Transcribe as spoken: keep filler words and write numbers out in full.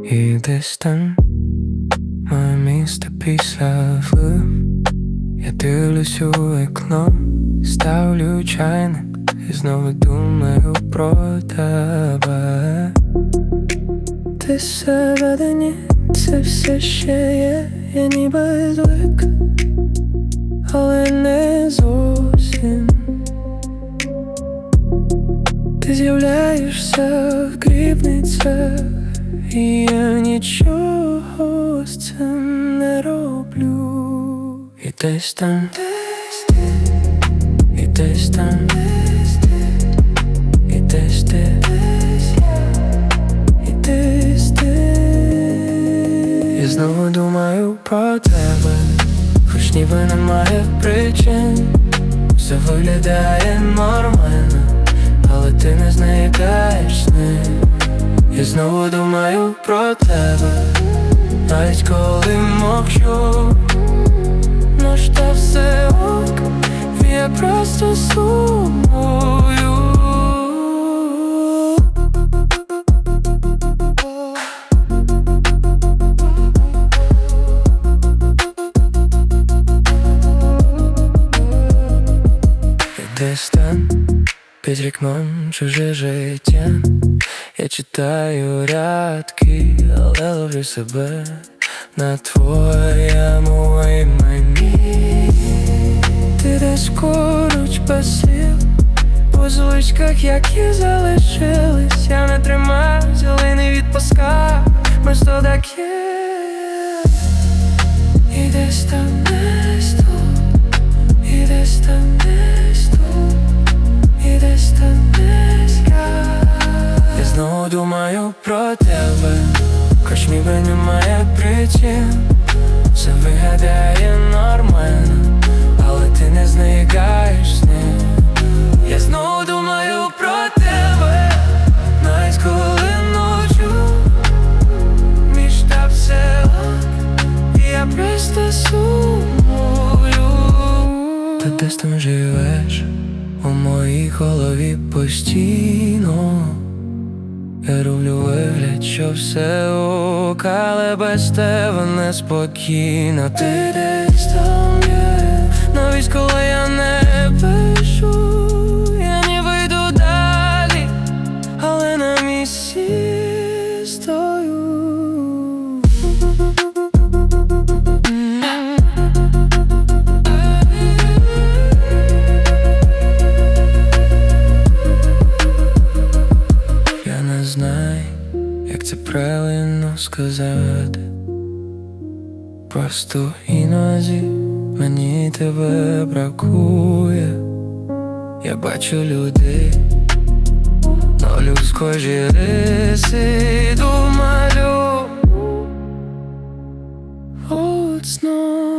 І десь там моє місто після злив. Я дивлюсь у вікно, ставлю чайник і знову думаю про тебе. Ти всередині, це все ще є, я ніби звик, але не зовсім. Ти з'являєшся в кріпницях, і я нічого з цим не роблю. І десь там, і десь там, і десь ти, і десь ти. Я знову думаю про тебе, хоч ніби немає причин. Все виглядає нормально, але ти не зникаєш з ним. Я знову думаю про тебе, навіть коли мовчу. Ну ж та все ок, я просто сумую. І десь там, під вікном чуже життя, я читаю рядки, але ловлю себе на твоєму імені. Ти десь поруч без слів, по звичках, які залишились. Я не тримаюсь, але не відпускаю, ми ж то таке. І десь там десь тут, і десь там десь тут, і десь там десь я. Я знову думаю про тебе, хоч ніби немає причин. Все виглядає нормально, але ти не зникаєш з ним. Я знову думаю про тебе, навіть коли ночу. Між та все ок, я просто сумую. Ти десь там живеш у моїй голові постійно. Я роблю вигляд, що все ок, але без тебе неспокійно. Ти десь там є, навіть коли я не пишу. Я не вийду далі, але на місці стою. Я не знаю, як це правильно сказати. Просто іноді мені тебе бракує. Я бачу людей, но людської риси думаю, от знов.